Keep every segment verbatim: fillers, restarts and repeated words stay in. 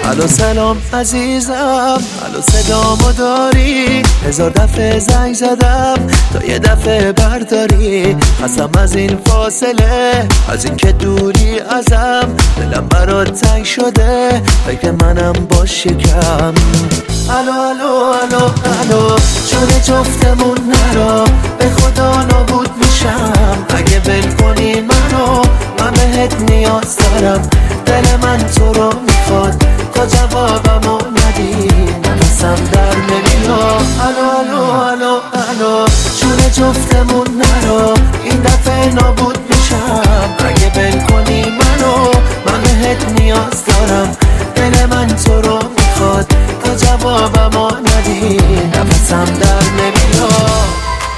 الو سلام عزیزم، الو صدامو داری؟ هزار دفعه زنگ زدم تا یه دفعه برداری. قسم از این فاصله، از این که دوری ازم، دلم برات تنگ شده، فکر منم باش یکم. الو الو الو الو جون جفتمون نرا، به خدا نابود میشم اگه ول کنی منو. من بهت نیاز دارم، دل من تو رو میخواد، تا جوابمو ندی نفسم در نمیاد. الو الو الو الو جون جفتمون نرا، این دفعه نابود میشم اگه ول کنی منو. من بهت نیاز دارم، دل من تو رو میخواد، تا جوابمو ندی نفسم در نمیاد.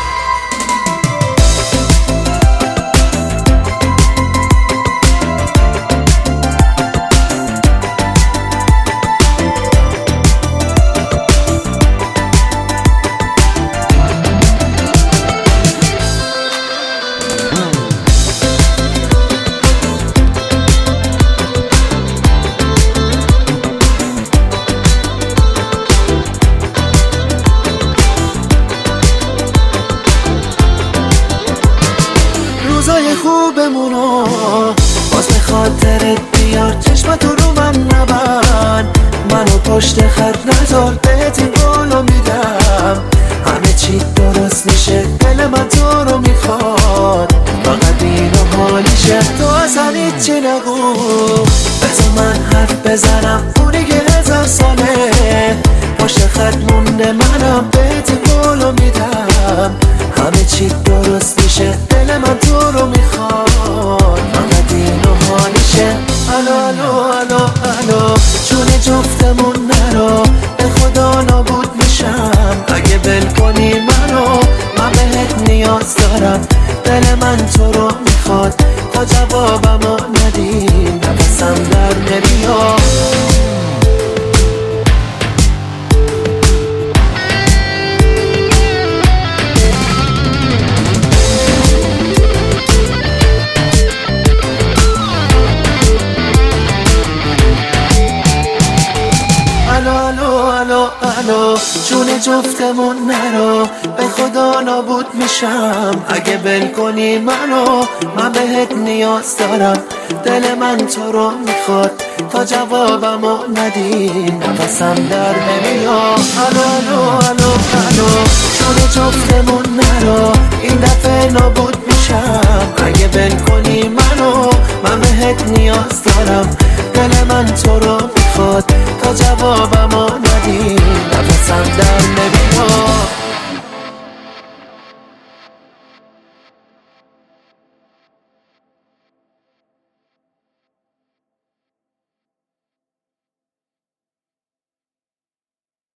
روزای خوبمونو باز به خاطرت بیار، چشمتو رو من نبند، منو پشت خط نذار، بهت این قولو میدم همه چی درست میشه، دل من تو رو میخواد، فقط اینو حالیشه. تو اصلا هیچی نگو، بذار من حرف بزنم، اونی که هزار ساله پشت خط مونده، منم بهت این قولو میدم همه چی درست میشه، دل من تو رو میخواد، فقط اینو حالیشه. الو الو الو الو جون جفتمون نرا، به خدا نابود میشم اگه ول کنی منو. من بهت نیاز دارم، دل من تو رو میخواد، تا جوابمو ندی نفسم در نمیاد. الو الو الو الو جون جفتمون نرا، به خدا نابود میشم اگه ول کنی منو. من بهت نیاز دارم، دل من تو رو میخواد، تا جوابمو ندی نفسم در نمیاد. الو الو الو الو جون جفتمون نرا، این دفعه نابود میشم اگه ول کنی منو. من بهت نیاز دارم، دل من تو رو میخواد، تا جوابمو ندی نفسم در نمیاد.